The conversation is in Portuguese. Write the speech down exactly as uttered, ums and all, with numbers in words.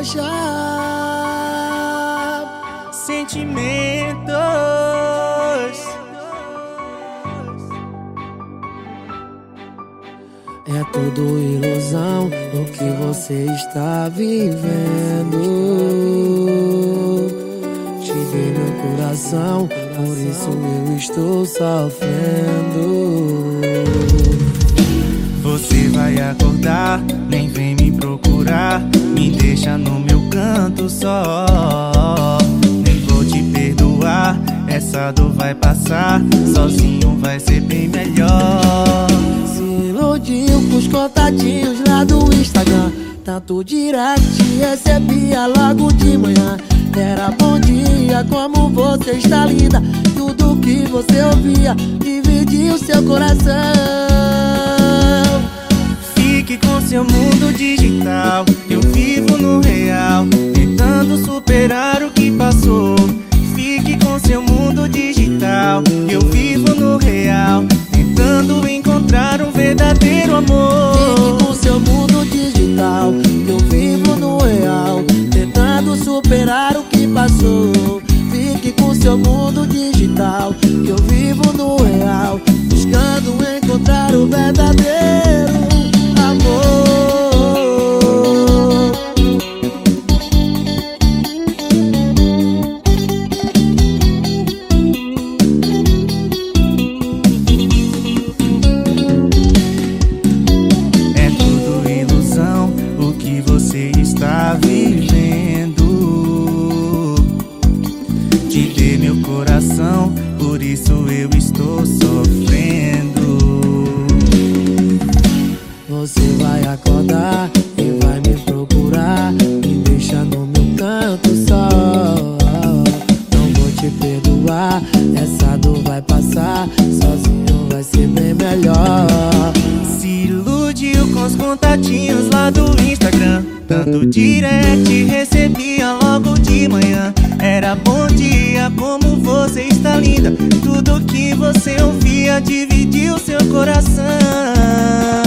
deixar sentimentos. É tudo ilusão o que você está vivendo. Te dei meu coração, por isso eu estou sofrendo. Você vai acordar, nem vem me procurar, me deixa no meu canto só. Nem vou te perdoar, essa dor vai passar, sozinho vai ser bem melhor. Se iludiu com os contatinhos lá do Instagram, tanto direct recebia logo de manhã. Era bom dia, como você está linda. Tudo que você ouvia dividiu seu coração. Fique com seu mundo digital, eu vivo no real, tentando superar o que passou. Fique com seu mundo digital, eu vivo no real, tentando encontrar um verdadeiro amor. Fique com seu mundo digital, eu vivo no real, tentando superar o que passou. Fique com seu mundo digital, eu vivo no real, buscando encontrar o verdadeiro amor. É tudo ilusão o que você está vivendo. Te dei meu coração, por isso eu estou sofrendo. Você vai acordar e vai me procurar, me deixa no meu canto só. Não vou te perdoar, essa dor vai passar, sozinho vai ser bem melhor. Se iludiu com os contatinhos lá do Instagram, tanto direct recebia logo de manhã. Era bom dia, como você está linda. Tudo que você ouvia dividiu seu coração.